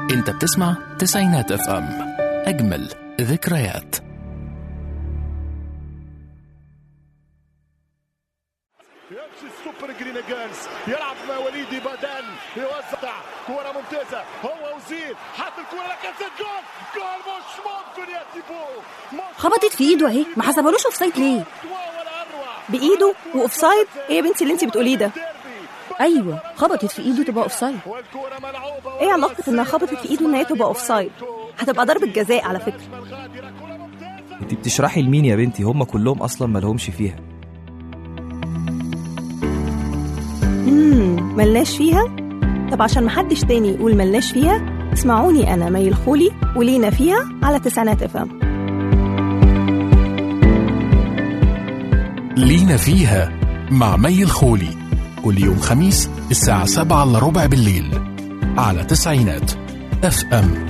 انت بتسمع تسعينات اف ام، اجمل ذكريات. يمشي السوبر جرينجانز يلعب مع وليدي بدن، يوزع كرة ممتازة، هو وزيد حط الكرة لكن جول مش ممكن يا تيبو. خبطت في ايده اهي، ما حسبولوش اوفسايد ليه؟ بايده واوفسايد؟ ايه يا بنتي اللي انت بتقوليه ده؟ ايوه خبطت في ايده تبقى اوفسايد. ايه علاقه انها خبطت في ايده ان هي تبقى اوفسايد؟ هتبقى ضربة جزاء على فكرة. انت بتشرحي لمين يا بنتي؟ هم كلهم اصلا مالهمش فيها. ملناش فيها؟ طب عشان محدش تاني يقول ملناش فيها، اسمعوني انا مي الخولي ولينا فيها على تسعينات اف ام. لينا فيها مع مي الخولي كل يوم خميس الساعة 7:15 بالليل على تسعينات اف ام.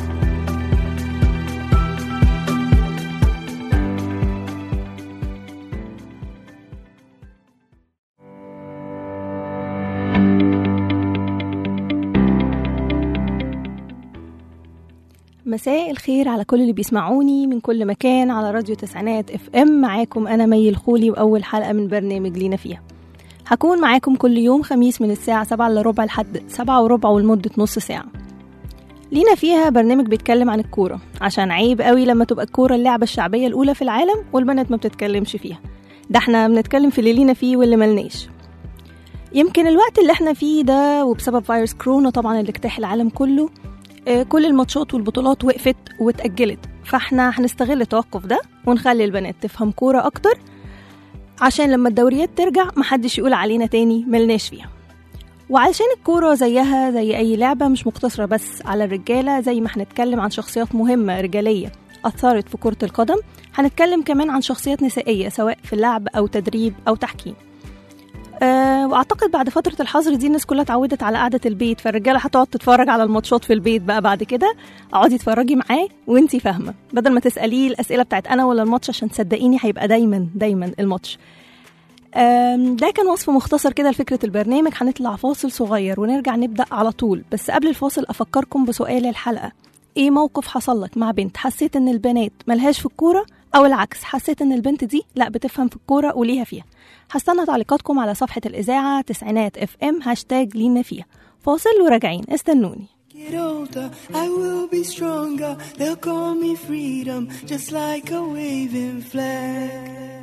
مساء الخير على كل اللي بيسمعوني من كل مكان على راديو تسعينات اف ام. معاكم انا مي الخولي واول حلقة من برنامج لينا فيها. هكون معاكم كل يوم خميس من الساعة 7:15 لحد 7:15 ولمدة نص ساعة. لينا فيها برنامج بيتكلم عن الكورة، عشان عيب قوي لما تبقى الكورة اللعبة الشعبية الأولى في العالم والبنات ما بتتكلمش فيها. ده احنا بنتكلم في اللي لينا فيه واللي ملناش. يمكن الوقت اللي احنا فيه ده وبسبب فيروس كورونا طبعا اللي اجتاح العالم كله، كل الماتشات والبطولات وقفت واتأجلت، فاحنا هنستغل التوقف ده ونخلي البنات تفهم كورة أكتر، عشان لما الدوريات ترجع محدش يقول علينا تاني ملناش فيها. وعلشان الكورة زيها زي أي لعبة مش مقتصرة بس على الرجالة، زي ما هنتكلم عن شخصيات مهمة رجالية أثرت في كرة القدم، هنتكلم كمان عن شخصيات نسائية سواء في اللعب أو تدريب أو تحكيم. واعتقد بعد فترة الحظر دي الناس كلها اتعودت على قعدة البيت، فالرجالة هتقعد تتفرج على الماتشات في البيت بقى. بعد كده اقعدي تتفرجي معاه وانتي فاهمة، بدل ما تسأليه الأسئلة بتاعت أنا ولا الماتش، عشان تصدقيني هيبقى دايما الماتش. ده كان وصف مختصر كده لفكرة البرنامج. هنطلع فاصل صغير ونرجع نبدأ على طول، بس قبل الفاصل أفكركم بسؤال الحلقة. ايه موقف حصل لك مع بنت حسيت ان البنات ملهاش في الكورة، او العكس حسيت ان البنت دي لا بتفهم في الكورة وليها فيها؟ هستنى تعليقاتكم على صفحة الإذاعة تسعينات اف ام #لينا فيها. فاصل وراجعين، استنوني. Get older, I will be stronger. They'll call me freedom, just like a waving flag.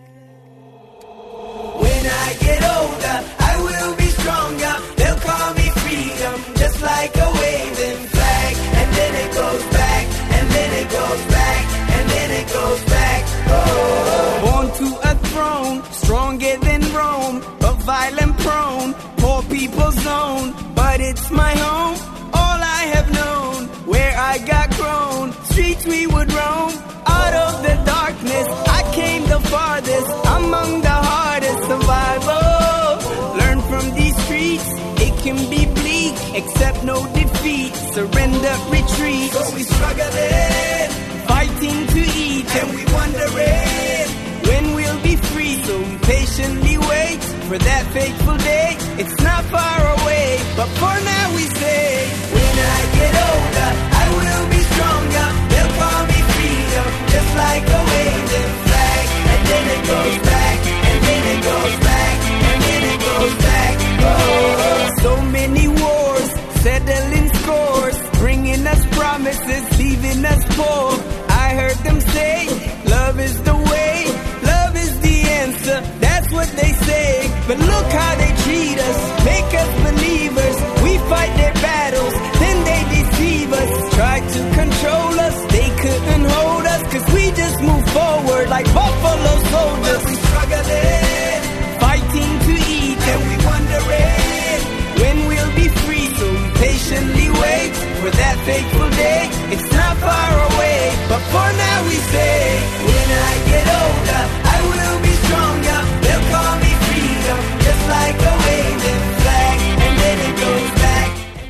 When I get older, I will be stronger. They'll call me freedom, just like a waving flag. And then it goes back, and then it goes back, and then it goes back. Oh. Born to a throne, stronger than Rome, but violent prone, poor people's zone. But it's my home, all I have known, where I got grown. Streets we would roam, out of the darkness I came the farthest, among the hardest survival. Learn from these streets, it can be bleak, accept no defeat, surrender, retreat. So we struggling, fighting to eat, and we wondering when we'll be free. So we patiently wait for that fateful day. It's not far away, but for now we say, when I get older, I will be stronger. They'll call me freedom, just like a waving flag. And then it goes back, and then it goes back, and then it goes back. Oh, so many wars, settling scores, bringing us promises, leaving us poor. I heard them say, love is the way, love is the answer. That's what they say, but look how they treat us, make us believers. We fight their battles, then they deceive us. Try to control us, they couldn't hold us, cause we just move forward like buffalo soldiers. But we struggling, fighting to eat, and we wondering when we'll be free. So we patiently wait for that fateful day. It's not far away, but for now we say, when I get older, I will be stronger. They'll call me freedom, just like a waving flag. And then it goes back.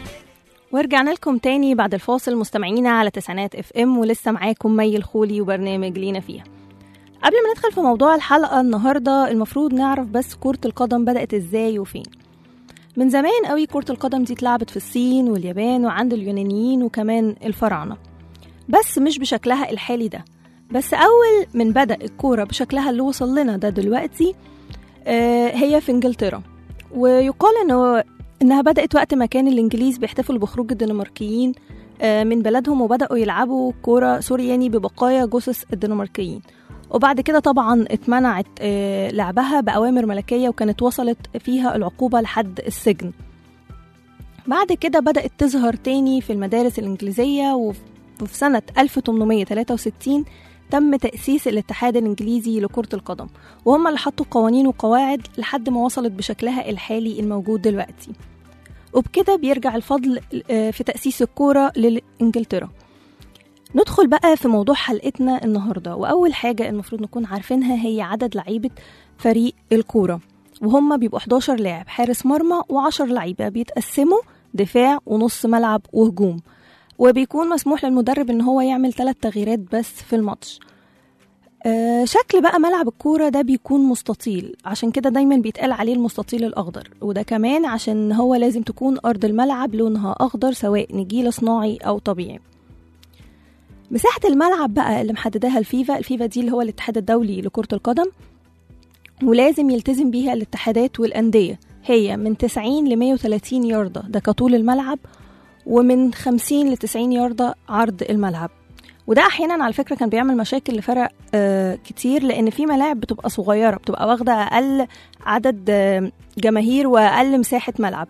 ورجعنا لكم تاني بعد الفاصل مستمعينا على تسعينات اف ام، ولسه معاكم مي الخولي وبرنامج لينا فيها. قبل ما ندخل في موضوع الحلقة النهاردة، المفروض نعرف بس كرة القدم بدأت ازاي وفين. من زمان قوي كرة القدم دي اتلعبت في الصين واليابان وعند اليونانيين وكمان الفراعنة، بس مش بشكلها الحالي ده. بس أول من بدأ الكورة بشكلها اللي وصل لنا ده دلوقتي هي في إنجلترا. ويقال إنها بدأت وقت ما كان الإنجليز بيحتفلوا بخروج الدنماركيين من بلدهم، وبدأوا يلعبوا كورة سورياني ببقايا جثث الدنماركيين. وبعد كده طبعا اتمنعت لعبها بأوامر ملكية، وكانت وصلت فيها العقوبة لحد السجن. بعد كده بدأت تظهر تاني في المدارس الإنجليزية، وفي سنة 1863 تم تأسيس الاتحاد الإنجليزي لكرة القدم، وهم اللي حطوا قوانين وقواعد لحد ما وصلت بشكلها الحالي الموجود دلوقتي. وبكده بيرجع الفضل في تأسيس الكورة لإنجلترا. ندخل بقى في موضوع حلقتنا النهاردة، وأول حاجة المفروض نكون عارفينها هي عدد لعيبة فريق الكورة، وهم بيبقوا 11 لاعب، حارس مرمى و10 لعيبة، بيتقسموا دفاع ونص ملعب وهجوم، وبيكون مسموح للمدرب ان هو يعمل 3 تغييرات بس في الماتش. شكل بقى ملعب الكورة ده بيكون مستطيل، عشان كده دايما بيتقال عليه المستطيل الأخضر، وده كمان عشان هو لازم تكون أرض الملعب لونها أخضر سواء نجيل صناعي أو طبيعي. مساحة الملعب بقى اللي محددها الفيفا دي اللي هو الاتحاد الدولي لكرة القدم، ولازم يلتزم بيها الاتحادات والأندية، هي من 90 ل 130 ياردة ده كطول الملعب، ومن 50 ل 90 ياردة عرض الملعب. وده أحيانا على فكرة كان بيعمل مشاكل لفرق كتير، لأن في ملاعب بتبقى صغيرة، بتبقى واخدة أقل عدد جماهير وأقل مساحة ملعب،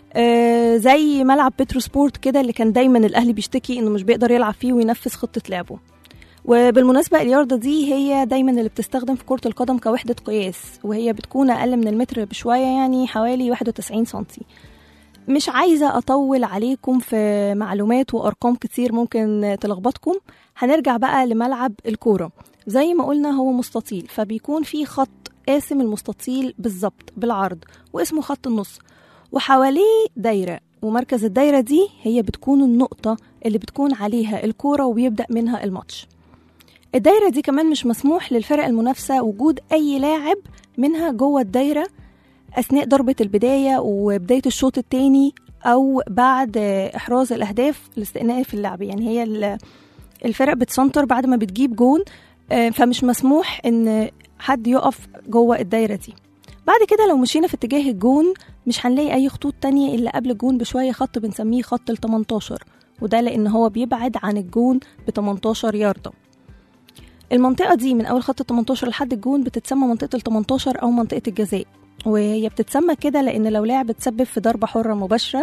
زي ملعب بيترو سبورت كده اللي كان دايما الأهلي بيشتكي إنه مش بيقدر يلعب فيه وينفذ خطة لعبه. وبالمناسبة الياردة دي هي دايما اللي بتستخدم في كرة القدم كوحدة قياس، وهي بتكون أقل من المتر بشوية، يعني حوالي 91 سنتي. مش عايزة أطول عليكم في معلومات وأرقام كتير ممكن تلخبطكم. هنرجع بقى لملعب الكورة. زي ما قلنا هو مستطيل، فبيكون فيه خط قاسم المستطيل بالظبط بالعرض، واسمه خط النص، وحواليه دايرة، ومركز الدايرة دي هي بتكون النقطة اللي بتكون عليها الكورة وبيبدأ منها الماتش. الدايرة دي كمان مش مسموح للفرق المنافسة وجود أي لاعب منها جوه الدايرة أثناء ضربة البداية وبداية الشوط الثاني أو بعد إحراز الأهداف لاستئناف اللعب. يعني هي الفرق بتسنتر بعد ما بتجيب جون، فمش مسموح إن حد يقف جوه الدايرة دي. بعد كده لو مشينا في اتجاه الجون مش هنلاقي أي خطوط تانية إلا قبل الجون بشوية خط بنسميه خط ال18، وده لأن هو بيبعد عن الجون ب18 ياردة. المنطقة دي من أول خط ال18 لحد الجون بتتسمى منطقة ال18 أو منطقة الجزاء، وهي بتتسمى كده لأن لو لاعب تسبب في ضربة حرة مباشرة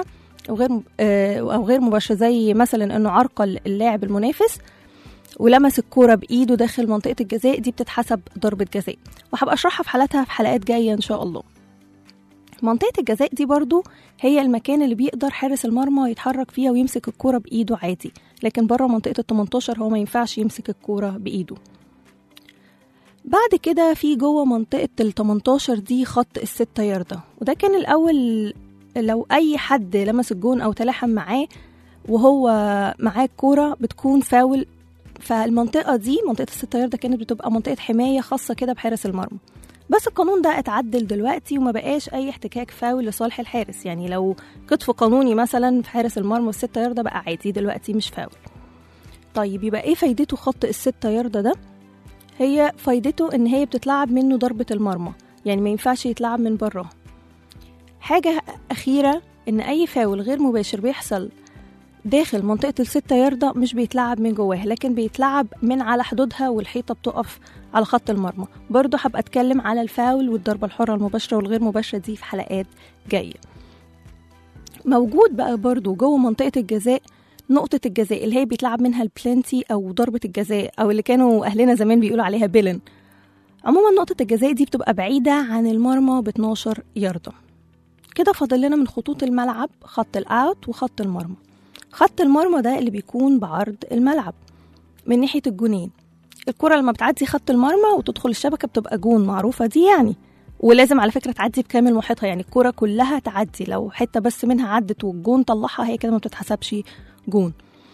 أو غير مباشرة، زي مثلا أنه عرقل اللاعب المنافس ولمس الكورة بإيده داخل منطقة الجزاء، دي بتتحسب ضربة جزاء، وهبقى أشرحها في حالاتها في حلقات جاية إن شاء الله. منطقة الجزاء دي برضو هي المكان اللي بيقدر حارس المرمى يتحرك فيها ويمسك الكورة بإيده عادي، لكن بره منطقة ال18 هو ما ينفعش يمسك الكورة بإيده. بعد كده في جوه منطقة ال18 دي خط ال6 ياردة، وده كان الأول لو أي حد لمس الجون أو تلاحم معاه وهو معاه الكورة بتكون فاول. فالمنطقة دي منطقة ال6 ياردة كانت بتبقى منطقة حماية خاصة كده بحارس المرمى، بس القانون ده اتعدل دلوقتي وما بقاش أي احتكاك فاول لصالح الحارس. يعني لو كتف قانوني مثلا في حارس المرمى في 6 ياردة بقى عادي دلوقتي مش فاول. طيب يبقى ايه فايدته خط ال6 ياردة ده؟ هي فايدته ان هي بتتلعب منه ضربة المرمى، يعني ما ينفعش يتلعب من بره. حاجة أخيرة ان اي فاول غير مباشر بيحصل داخل منطقة ال6 ياردة مش بيتلعب من جواها، لكن بيتلعب من على حدودها والحيطة بتقف على خط المرمى. برضو هبقى اتكلم على الفاول والضربة الحرة المباشرة والغير مباشرة دي في حلقات جاية. موجود بقى برضو جوه منطقة الجزاء نقطة الجزاء اللي هي بيتلعب منها البلانتي أو ضربة الجزاء، أو اللي كانوا أهلنا زمان بيقولوا عليها بيلن. عموما نقطة الجزاء دي بتبقى بعيدة عن المرمى ب12 ياردة. كده فاضل لنا من خطوط الملعب خط الأوت وخط المرمى. خط المرمى ده اللي بيكون بعرض الملعب من ناحية الجونين. الكرة لما بتعدي خط المرمى وتدخل الشبكة بتبقى جون، معروفة دي يعني، ولازم على فكرة تعدي بكامل محيطها، يعني الكرة كلها تعدي، لو حتة بس منها عدت والجون طلعها هي كده ما بتتحسبش جون.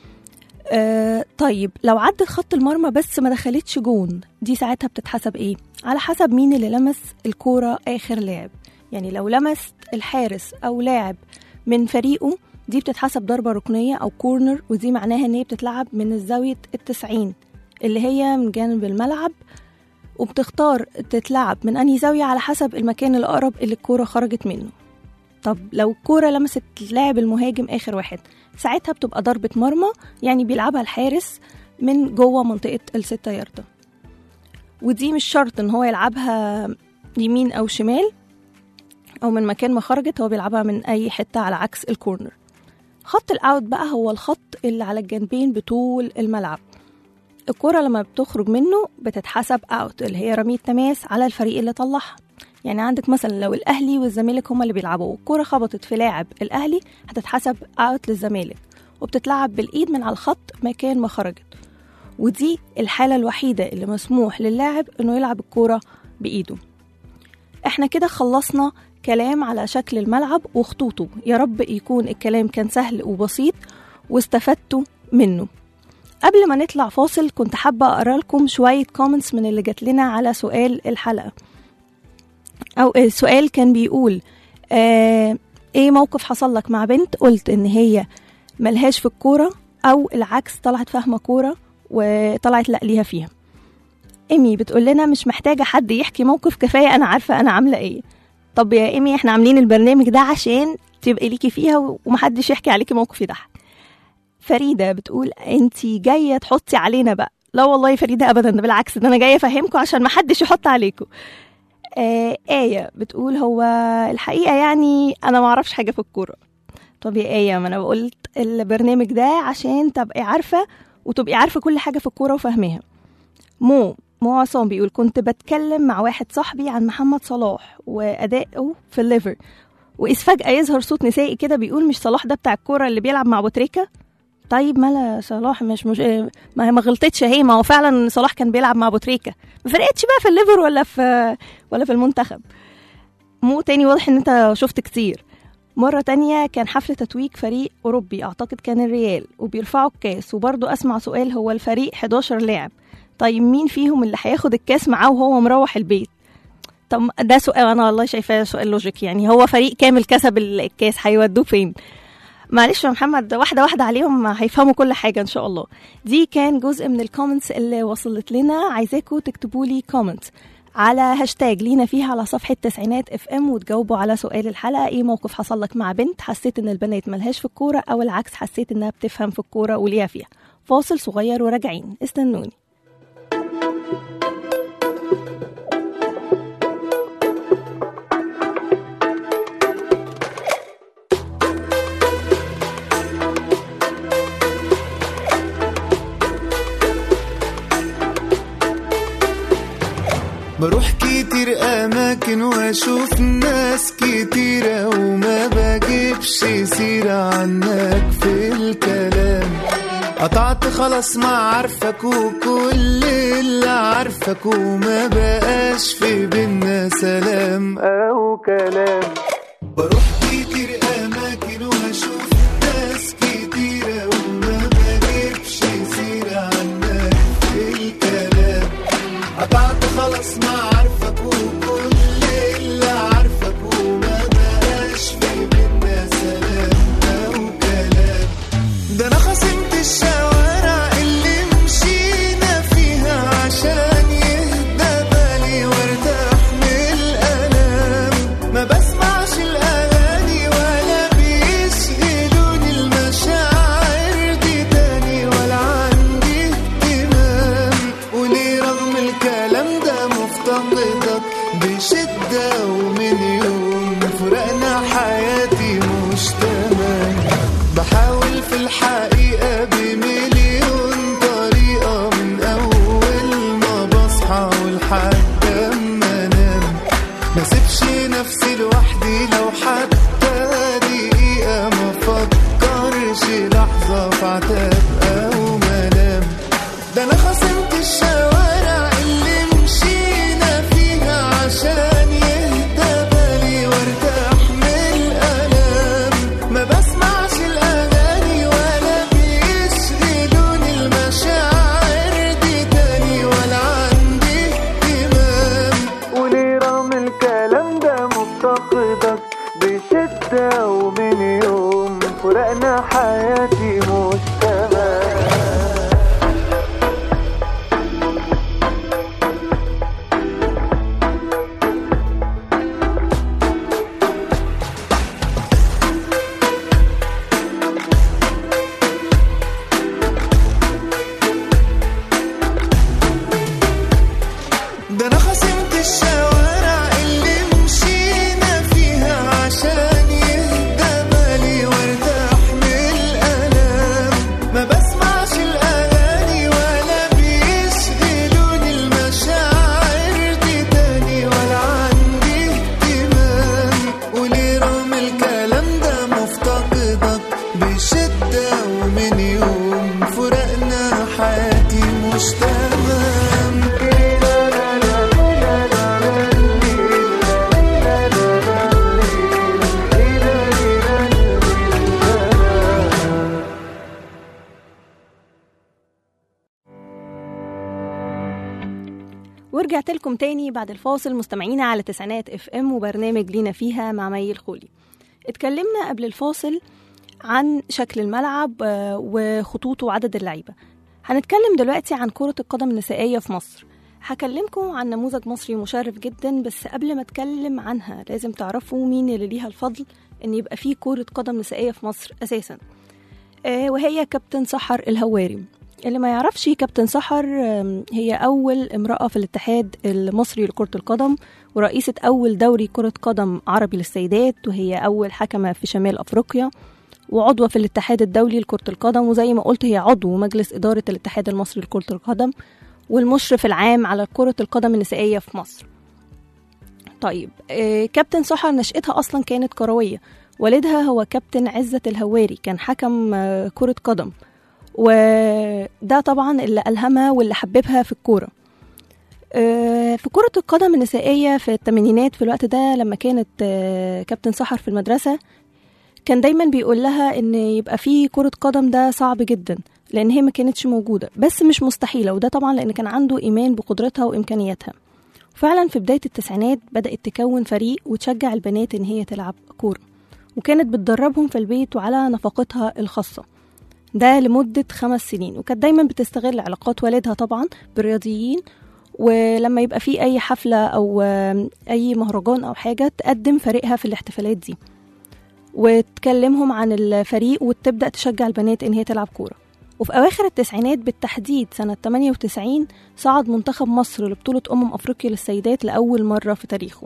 طيب لو عدت خط المرمى بس ما دخلتش جون، دي ساعتها بتتحسب ايه؟ على حسب مين اللي لمس الكورة آخر لاعب. يعني لو لمس الحارس أو لاعب من فريقه دي بتتحسب ضربة ركنية أو كورنر، ودي معناها إن هي بتتلعب من الزاوية 90 اللي هي من جانب الملعب، وبتختار تتلعب من أنهي زاوية على حسب المكان الأقرب اللي الكورة خرجت منه. طب لو الكورة لمست اللاعب المهاجم آخر واحد ساعتها بتبقى ضربة مرمى، يعني بيلعبها الحارس من جوه منطقة ال6 ياردة، ودي مش شرط إن هو يلعبها يمين أو شمال أو من مكان ما خرجت، هو بيلعبها من أي حتة على عكس الكورنر. خط الأوت بقى هو الخط اللي على الجنبين بطول الملعب، الكرة لما بتخرج منه بتتحسب اوت اللي هي رمية تماس على الفريق اللي طلعها. يعني عندك مثلا لو الأهلي والزمالك هما اللي بيلعبوا والكرة خبطت في لاعب الأهلي هتتحسب اوت للزمالك، وبتتلعب بالإيد من على الخط مكان ما خرجت، ودي الحالة الوحيدة اللي مسموح للاعب إنه يلعب الكرة بإيده. احنا كده خلصنا كلام على شكل الملعب وخطوطه، يا رب يكون الكلام كان سهل وبسيط واستفدتوا منه. قبل ما نطلع فاصل كنت حابة أقرأ لكم شوية كومنتس من اللي جات لنا على سؤال الحلقة، أو السؤال كان بيقول إيه موقف حصل لك مع بنت قلت إن هي ملهاش في الكورة، أو العكس طلعت فاهمة كورة وطلعت لأ ليها فيها. إيمي بتقول لنا مش محتاجة حد يحكي موقف، كفاية أنا عارفة أنا عاملة إيه. طب يا إيمي إحنا عاملين البرنامج ده عشان تبقي ليكي فيها ومحدش يحكي عليكي موقف يضحك. فريدة بتقول انتي جاية تحطي علينا بقى. لا والله يا فريدة أبدا، ده بالعكس، ده أنا جاية أفهمكم عشان محدش يحط عليكم. آية بتقول هو الحقيقة يعني أنا معرفش حاجة في الكورة. طب يا آية، ما أنا قلت البرنامج ده عشان تبقي عارفة وتبقي عارفة كل حاجة في الكورة وفهمها. مو عصام بيقول كنت بتكلم مع واحد صاحبي عن محمد صلاح وأدائه في الليفر، وإذ فجأة يظهر صوت نسائي كده بيقول مش صلاح ده بتاع الكورة اللي بيلعب مع بوتريكا؟ طيب مالا صلاح مش ما غلطتش هي، ما هو فعلا صلاح كان بيلعب مع بوتريكا، ما فرقتش بقى في الليفر ولا في المنتخب. مو تاني واضح ان انت شفت كتير. مرة تانية كان حفل تتويج فريق أوروبي أعتقد كان الريال وبيرفعوا الكاس، وبرضو أسمع سؤال هو الفريق 11 لاعب، طيب مين فيهم اللي هياخد الكاس معاه وهو مروح البيت؟ طب ده سؤال أنا والله شايفاه سؤال لوجيك، يعني هو فريق كامل كسب الكاس هيودوه فين؟ معلش يا محمد، واحدة واحدة عليهم هيفهموا كل حاجة إن شاء الله. دي كان جزء من الكومنتس اللي وصلت لنا، عايزاكم تكتبوا لي كومنت على هاشتاج لينا فيها على صفحة تسعينات FM وتجاوبوا على سؤال الحلقة. ايه موقف حصل لك مع بنت حسيت ان البنات ملهاش في الكورة، او العكس حسيت انها بتفهم في الكورة وليها فيها؟ فاصل صغير وراجعين، استنوني. بروح كتير أماكن وأشوف ناس كتيرة وما بجيبش سيرة عنك في الكلام. قطعت خلاص ما عارفك وكل اللي عارفك، وما بقاش في بينا سلام أو كلام. بروح كتير أماكن وأشوف ناس كتيرة وما بجيبش سيرة عنك في الكلام. قطعت خلاص ما عارفك وكل اللي عارفك، وما بقاش في بينا سلام أو كلام. ده أنا خصمت الشوارع اللي مشينا فيها عشان يهدى بالي وارتاح من الألام. ما بسمعش الأغاني فراقنا حياتي مش تمام. ده انا خصمت الشوارع اللي مشينا فيها عشان يهدى بالي وارتاح من الالام. ما بسمعش الاغاني ولا بيشغلوني المشاعر دي تاني ولا عندي اهتمام. وليه رغم الكلام ده مفتقدك بشدة ومن يوم فراقنا حياتي مش تمام. ورجعت لكم تاني بعد الفاصل مستمعينا على تسعينات اف ام وبرنامج لينا فيها مع مي الخولي. اتكلمنا قبل الفاصل عن شكل الملعب وخطوطه وعدد اللعيبة. هنتكلم دلوقتي عن كرة القدم النسائية في مصر. هكلمكم عن نموذج مصري مشرف جدا، بس قبل ما اتكلم عنها لازم تعرفوا مين اللي ليها الفضل ان يبقى فيه كرة قدم نسائية في مصر اساسا، وهي كابتن سحر الهواري. اللي ما يعرفش كابتن سحر هي أول امرأة في الاتحاد المصري لكرة القدم، ورئيسة أول دوري كرة قدم عربي للسيدات، وهي أول حكمة في شمال أفريقيا، وعضوة في الاتحاد الدولي لكرة القدم، وزي ما قلت هي عضو مجلس إدارة الاتحاد المصري لكرة القدم والمشرف العام على كرة القدم النسائية في مصر. طيب كابتن سحر نشأتها أصلا كانت كروية. والدها هو كابتن عزت الهواري، كان حكم كرة قدم، وده طبعا اللي ألهمها واللي حببها في الكورة. في كرة القدم النسائية في الثمانينات، في الوقت ده لما كانت كابتن سحر في المدرسة، كان دايما بيقول لها ان يبقى في كرة قدم ده صعب جدا، لان هي ما كانتش موجودة، بس مش مستحيلة. وده طبعا لان كان عنده ايمان بقدرتها وامكانياتها. فعلا في بداية التسعينات بدأت تكون فريق وتشجع البنات ان هي تلعب كورة، وكانت بتدربهم في البيت وعلى نفقتها الخاصة، ده لمدة 5 سنين. وكانت دايما بتستغل علاقات والدها طبعا بالرياضيين، ولما يبقى في أي حفلة أو أي مهرجان أو حاجة تقدم فريقها في الاحتفالات دي وتكلمهم عن الفريق، وتبدأ تشجع البنات إن هي تلعب كورة. وفي أواخر التسعينات بالتحديد سنة 98 صعد منتخب مصر لبطولة أفريقيا للسيدات لأول مرة في تاريخه.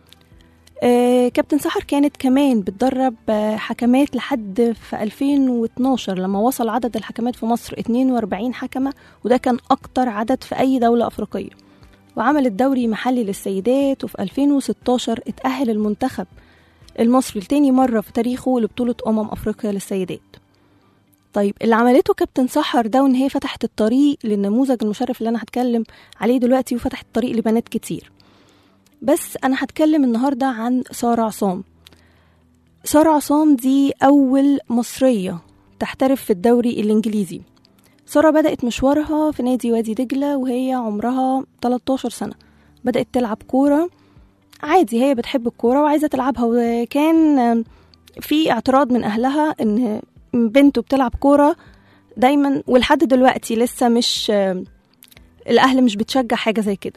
كابتن سحر كانت كمان بتدرب حكمات لحد في 2012 لما وصل عدد الحكمات في مصر 42 حكمة، وده كان أكتر عدد في أي دولة أفريقية. وعملت دوري محلي للسيدات، وفي 2016 اتأهل المنتخب المصري لتاني مرة في تاريخه لبطولة أفريقيا للسيدات. طيب اللي عملته كابتن سحر ده وإن هي فتحت الطريق للنموذج المشرف اللي أنا هتكلم عليه دلوقتي، وفتحت الطريق لبنات كتير. بس أنا هتكلم النهاردة عن سارة عصام. سارة عصام دي أول مصرية تحترف في الدوري الإنجليزي. سارة بدأت مشوارها في نادي وادي دجلة وهي عمرها 13 سنة. بدأت تلعب كورة عادي، هي بتحب الكورة وعايزة تلعبها، وكان في اعتراض من أهلها إن بنته بتلعب كورة دايما، ولحد دلوقتي لسه مش الأهل مش بتشجع حاجة زي كده.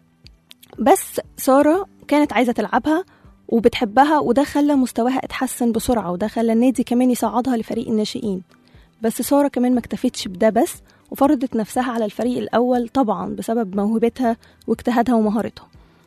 بس سارة كانت عايزة تلعبها وبتحبها، وده خلى مستواها اتحسن بسرعة، وده خلى النادي كمان يصعدها لفريق الناشئين. بس سارة كمان ما اكتفتش بده بس، وفرضت نفسها على الفريق الأول طبعا بسبب موهبتها واجتهادها ومهارتها.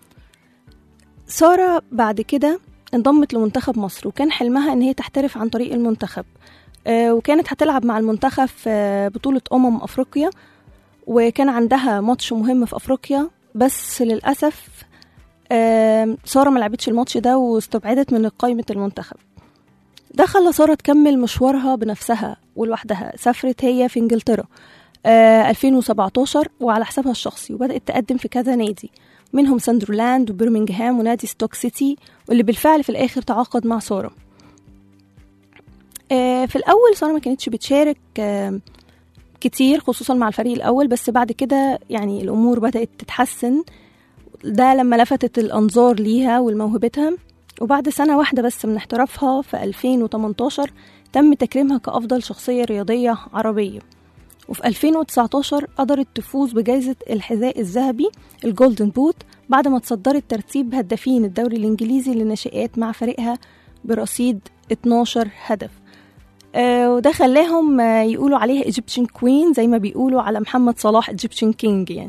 سارة بعد كده انضمت لمنتخب مصر، وكان حلمها ان هي تحترف عن طريق المنتخب، وكانت هتلعب مع المنتخب في بطولة أفريقيا، وكان عندها ماتش مهم في أفريقيا. بس للأسف سارة ما لعبتش الماتش ده واستبعدت من قائمة المنتخب. ده خلى سارة تكمل مشوارها بنفسها ولوحدها. سافرت هي في انجلترا 2017 وعلى حسابها الشخصي، وبدأت تقدم في كذا نادي، منهم ساندرلاند وبرمنغهام ونادي ستوك سيتي، واللي بالفعل في الآخر تعاقد مع سارة. في الأول سارة ما كانتش بتشارك كتير خصوصا مع الفريق الأول، بس بعد كده يعني الأمور بدأت تتحسن. ده لما لفتت الأنظار ليها والموهبتها، وبعد سنة واحدة بس من احترافها في 2018 تم تكريمها كأفضل شخصية رياضية عربية. وفي 2019 قدرت تفوز بجائزة الحذاء الذهبي الجولدن بوت بعد ما تصدرت ترتيب هدافين الدوري الإنجليزي للناشئات مع فريقها برصيد 12 هدف. وده خلاهم يقولوا عليها Egyptian Queen زي ما بيقولوا على محمد صلاح Egyptian King يعني.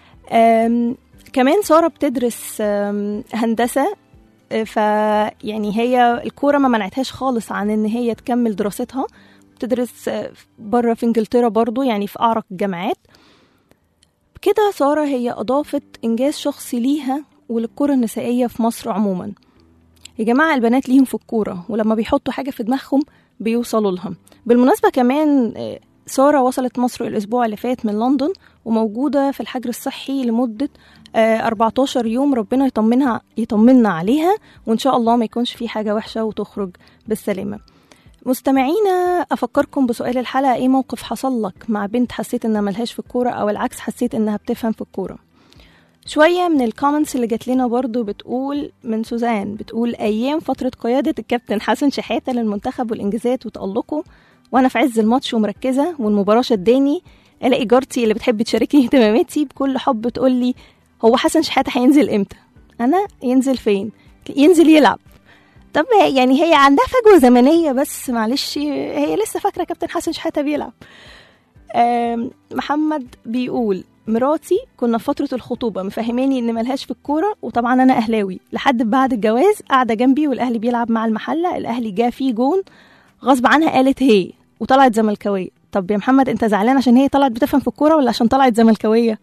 كمان سارة بتدرس هندسة، فيعني هي الكورة ما منعتهاش خالص عن ان هي تكمل دراستها. بتدرس بره في انجلترا برضو يعني في أعرق الجامعات. كده سارة هي أضافت إنجاز شخصي ليها وللكرة النسائية في مصر عموما. يا جماعة البنات ليهم في الكورة، ولما بيحطوا حاجة في دماغهم بيوصلوا لها. بالمناسبة كمان سارة وصلت مصر الأسبوع اللي فات من لندن، وموجودة في الحجر الصحي لمدة 14 يوم. ربنا يطمننا عليها، وإن شاء الله ما يكونش في حاجة وحشة وتخرج بالسلامة. مستمعينا، أفكركم بسؤال الحلقة: إيه موقف حصل لك مع بنت حسيت إنها ملهاش في الكورة، أو العكس حسيت إنها بتفهم في الكورة؟ شوية من الكومنتس اللي جات لنا برضو بتقول من سوزان، بتقول أيام فترة قيادة الكابتن حسن شحاتة للمنتخب والإنجازات وتألقه، وأنا في عز الماتش ومركزة والمباراة شداني، ألاقي جارتي اللي بتحب تشاركني اهتماماتي بكل حب تقول لي: هو حسن شحاتة هينزل إمتى؟ أنا ينزل فين؟ ينزل يلعب. طب يعني هي عندها فجوة زمنية، بس معلش هي لسه فاكرة كابتن حسن شحاتة بيلعب. محمد بيقول: مراتي كنا في فترة الخطوبة مفهماني ان ملهاش في الكورة، وطبعا انا اهلاوي، لحد بعد الجواز قاعدة جنبي والاهلي بيلعب مع المحلة، الاهلي جا فيه جون غصب عنها قالت هي وطلعت زملكاوية. طب يا محمد انت زعلان عشان هي طلعت بتفهم في الكورة ولا عشان طلعت زملكاوية؟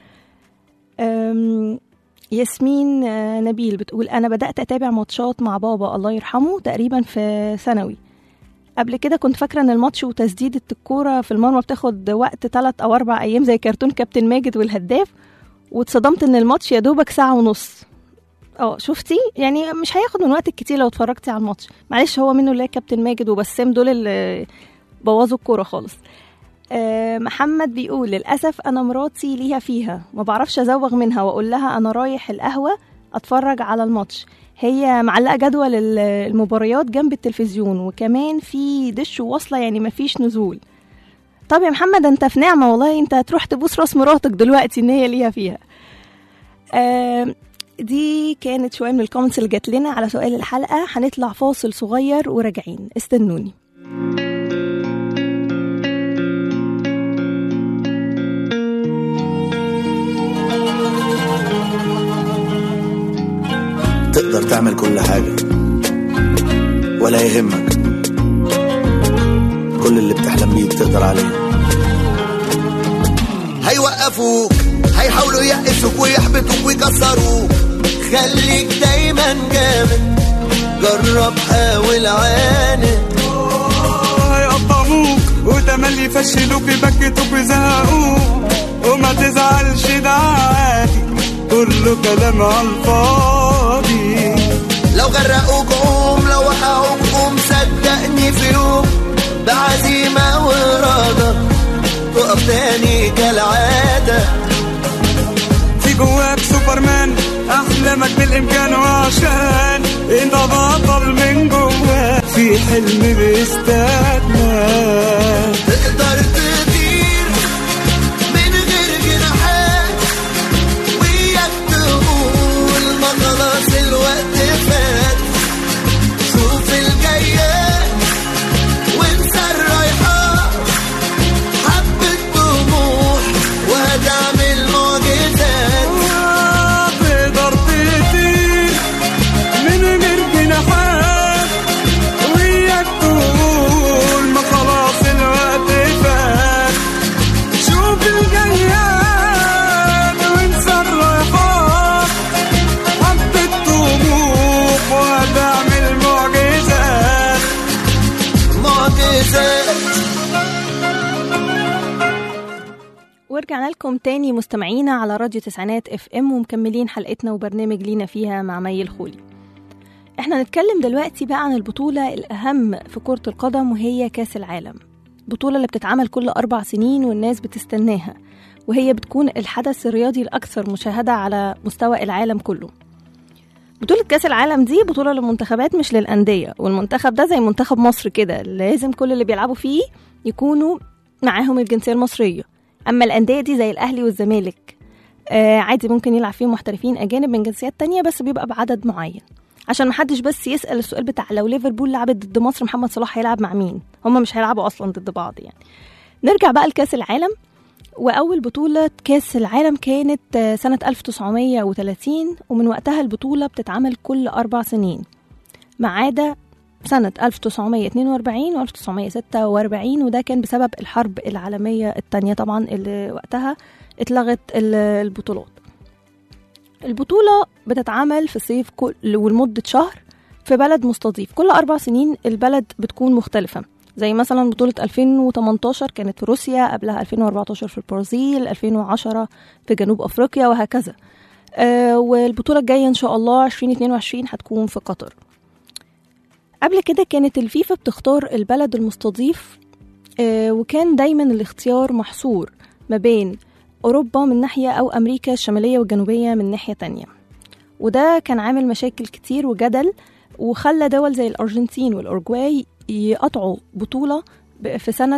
ياسمين نبيل بتقول: انا بدأت اتابع ماتشات مع بابا الله يرحمه تقريبا في ثانوي. قبل كده كنت فاكرة ان الماتش وتسديدة الكورة في المرمى بتاخد وقت 3 أو 4 أيام زي كرتون كابتن ماجد والهداف، واتصدمت ان الماتش يا دوبك 1.5 ساعة. شفتي يعني مش هياخد من وقتك كتير لو اتفرجتي على الماتش. معلش هو منه اللي كابتن ماجد وبسام دول اللي بوظوا الكورة خالص. محمد بيقول: للأسف أنا مراتي ليها فيها، ما بعرفش أزوغ منها وأقول لها أنا رايح القهوة أتفرج على الماتش. هي معلقة جدول المباريات جنب التلفزيون، وكمان في دش وواصلة يعني مفيش نزول. طب يا محمد انت في نعمة والله، انت هتروح تبوس راس مراتك دلوقتي ان هي ليها فيها. دي كانت شوية من الكومنتس اللي جات لنا على سؤال الحلقة. هنطلع فاصل صغير وراجعين، استنوني. تقدر تعمل كل حاجة ولا يهمك، كل اللي بتحلم بيه تقدر عليه. هيوقفوك، هيحاولوا يقفوك ويحبطوك ويكسروك، خليك دايما جامد، جرب حاول عاند. هيقطعوك وتملي يفشلوك يبكتوك ويزهقوك، وما تزعلش ده عادي، كله كلام عالفاضي. لو غرقوك قوم، لو وقعوك قوم، صدقني في يوم بعزيمة وإرادة تقف تاني كالعادة. في جواك سوبرمان، أحلامك بالإمكان، وعشان انت بطل من جواك في حلم بيستناك. تقدر تطير من غير جناحات، وياك تقول ما خلاص الوقت فات. شوف الجايات وانسى الرايحات، حبة طموح وهتعمل معجزات. تقدر تطير من غير جناحات، وياك تقول ما خلاص الوقت فات. شوف الجايات وانسى الرايحات، حبة طموح وهتعمل معجزات. ورجعنا لكم تاني مستمعينا على راديو تسعينات FM، ومكملين حلقتنا وبرنامج لينا فيها مع مي الخولي. احنا نتكلم دلوقتي بقى عن البطولة الأهم في كرة القدم، وهي كاس العالم. بطولة اللي بتتعمل كل 4 سنين والناس بتستناها، وهي بتكون الحدث الرياضي الأكثر مشاهدة على مستوى العالم كله. بطولة كأس العالم دي بطولة للمنتخبات مش للأندية، والمنتخب ده زي منتخب مصر كده لازم كل اللي بيلعبوا فيه يكونوا معاهم الجنسية المصرية. أما الأندية دي زي الأهلي والزمالك عادي ممكن يلعب فيهم محترفين أجانب من جنسيات تانية بس بيبقى بعدد معين، عشان محدش بس يسأل السؤال بتاع لو ليفربول لعبت ضد مصر محمد صلاح هيلعب مع مين؟ هما مش هيلعبوا أصلا ضد بعض يعني. نرجع بقى لكأس العالم. وأول بطولة كأس العالم كانت سنة 1930، ومن وقتها البطولة بتتعمل كل 4 سنين ما عدا سنة 1942 و 1946، وده كان بسبب الحرب العالمية الثانية طبعا اللي وقتها اتلغت البطولات. البطولة بتتعمل في صيف ولمدة شهر في بلد مستضيف. كل 4 سنين البلد بتكون مختلفة، زي مثلا بطولة 2018 كانت في روسيا، قبلها 2014 في البرازيل، 2010 في جنوب أفريقيا، وهكذا. والبطولة الجاية إن شاء الله 2022 هتكون في قطر. قبل كده كانت الفيفا بتختار البلد المستضيف، وكان دايما الاختيار محصور ما بين أوروبا من ناحية أو أمريكا الشمالية والجنوبية من ناحية تانية، وده كان عامل مشاكل كتير وجدل، وخلى دول زي الأرجنتين والأورجواي يقطعوا بطولة في سنة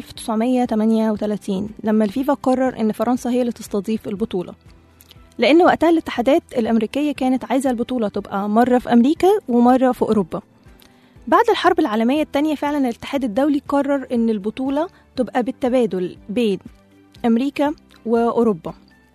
1938 لما الفيفا قرر إن فرنسا هي اللي تستضيف البطولة، لأن وقتها الاتحادات الأمريكية كانت عايزة البطولة تبقى مرة في أمريكا ومرة في أوروبا. بعد الحرب العالمية الثانية فعلا الاتحاد الدولي قرر إن البطولة تبقى بالتبادل بين أمريكا وأوروبا.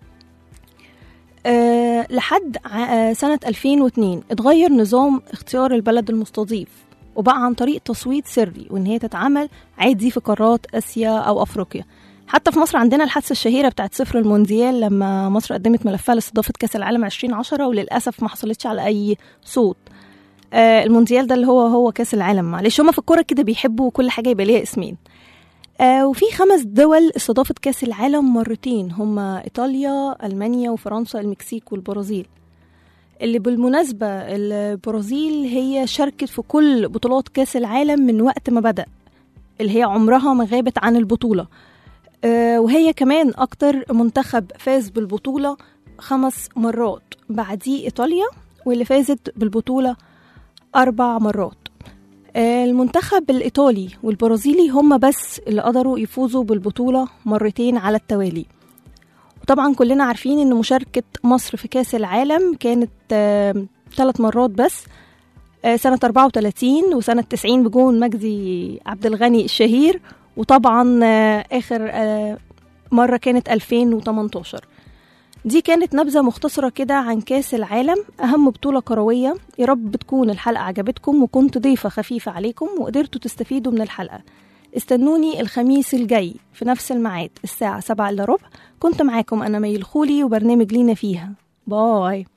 لحد سنة 2002 اتغير نظام اختيار البلد المستضيف، وبقى عن طريق تصويت سري، وإن هي تتعمل عادي في قارات آسيا أو أفريقيا. حتى في مصر عندنا الحادثة الشهيرة بتاعت 0 المونديال لما مصر قدمت ملفها لاستضافة كأس العالم 2010 وللأسف ما حصلتش على أي صوت. المونديال ده اللي هو كأس العالم، معلش هما في الكورة كده بيحبوا كل حاجة يبقى ليها اسمين. وفي 5 دول استضافت كأس العالم مرتين، هما إيطاليا، ألمانيا، وفرنسا، المكسيك، والبرازيل. اللي بالمناسبة البرازيل هي شاركت في كل بطولات كأس العالم من وقت ما بدأ، اللي هي عمرها ما غابت عن البطولة. وهي كمان أكتر منتخب فاز بالبطولة 5 مرات، بعديه إيطاليا واللي فازت بالبطولة 4 مرات. المنتخب الإيطالي والبرازيلي هم بس اللي قدروا يفوزوا بالبطولة مرتين على التوالي. وطبعا كلنا عارفين ان مشاركة مصر في كأس العالم كانت 3 مرات بس، سنة 34 وسنة 90 بجون مجدي عبد الغني الشهير، وطبعا آخر مرة كانت 2018. دي كانت نبذة مختصرة كده عن كأس العالم، أهم بطولة كروية. يا رب تكون الحلقة عجبتكم وكنت ضيفة خفيفة عليكم وقدرتوا تستفيدوا من الحلقة. استنوني الخميس الجاي في نفس الميعاد الساعة 7:15. كنت معاكم أنا مي الخولي وبرنامج لينا فيها. باي.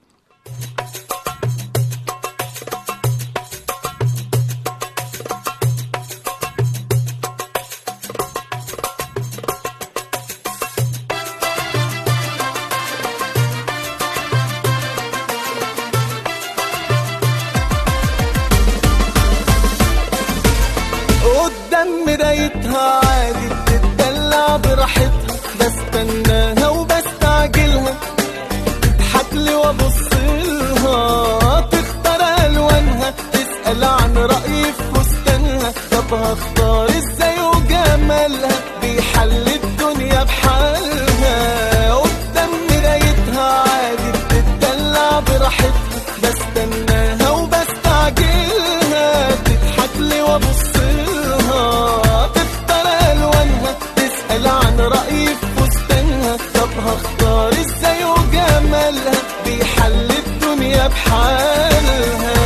مرايتها عادي بتدلع براحتها، بستناها وبستعجلها، تضحكلي وابصلها، تختار الوانها، تسأل عن رأيي في فستانها، طب هختار ازاي وجمالها، بيحل الدنيا بحالها. قدام مرايتها عادي بتدلع براحتها، بستناها وبستعجلها، تضحكلي وابصلها، تختار الوانها، تسأل عن رأيي في فستانها، طب هختار ازاي وجمالها، بيحل الدنيا بحالها.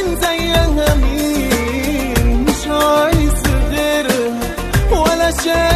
Yeah.